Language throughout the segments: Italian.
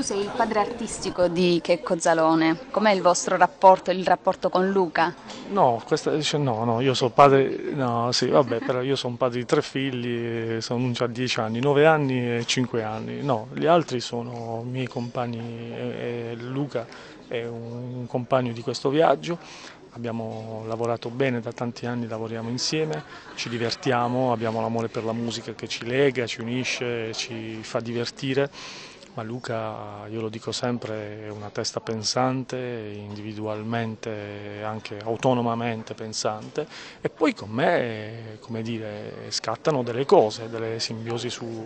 Tu sei il padre artistico di Checco Zalone, com'è il vostro rapporto, il rapporto con Luca? No, questa dice no, io sono padre, no, sì, vabbè, però io sono padre di 3 figli, sono già 10 anni, 9 anni e 5 anni. No, gli altri sono miei compagni e Luca è un compagno di questo viaggio. Abbiamo lavorato bene, da tanti anni lavoriamo insieme, ci divertiamo, abbiamo l'amore per la musica che ci lega, ci unisce, ci fa divertire. Ma Luca, io lo dico sempre, è una testa pensante, individualmente, anche autonomamente pensante, e poi con me, come dire, scattano delle cose, delle simbiosi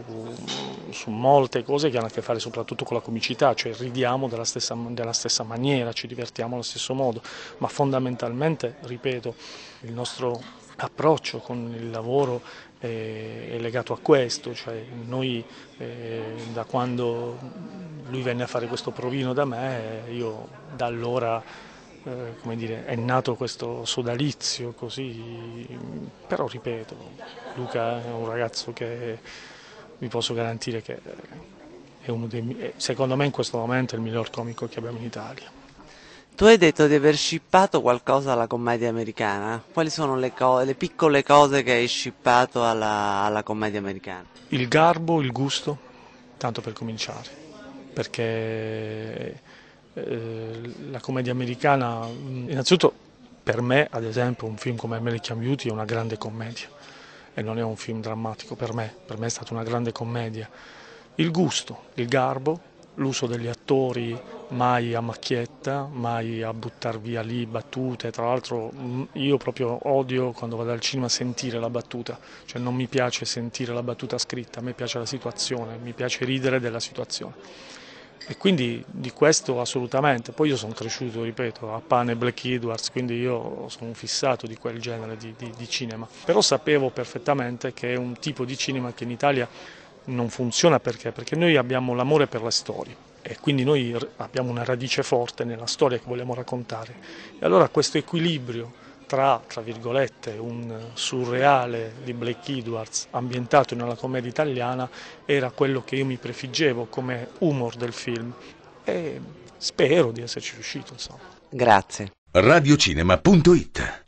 su molte cose che hanno a che fare soprattutto con la comicità, cioè ridiamo della stessa maniera, ci divertiamo allo stesso modo, ma fondamentalmente, ripeto, il nostro approccio con il lavoro è legato a questo, cioè noi da quando lui venne a fare questo provino da me, io da allora come dire, è nato questo sodalizio così, però ripeto, Luca è un ragazzo che vi posso garantire che è secondo me in questo momento è il miglior comico che abbiamo in Italia. Tu hai detto di aver shippato qualcosa alla commedia americana. Quali sono le piccole cose che hai shippato alla commedia americana? Il garbo, il gusto, tanto per cominciare, perché la commedia americana, innanzitutto per me, ad esempio, un film come American Beauty è una grande commedia e non è un film drammatico per me è stata una grande commedia. Il gusto, il garbo, l'uso degli attori mai a macchietta, mai a buttar via lì battute, tra l'altro io proprio odio quando vado al cinema sentire la battuta, cioè non mi piace sentire la battuta scritta, a me piace la situazione, mi piace ridere della situazione. E quindi di questo assolutamente, poi io sono cresciuto, ripeto, a pane Black Edwards, quindi io sono un fissato di quel genere di cinema, però sapevo perfettamente che è un tipo di cinema che in Italia non funziona perché noi abbiamo l'amore per le storie e quindi noi abbiamo una radice forte nella storia che vogliamo raccontare. E allora questo equilibrio tra virgolette, un surreale di Blake Edwards ambientato nella commedia italiana era quello che io mi prefiggevo come humor del film e spero di esserci riuscito, insomma. Grazie. Radiocinema.it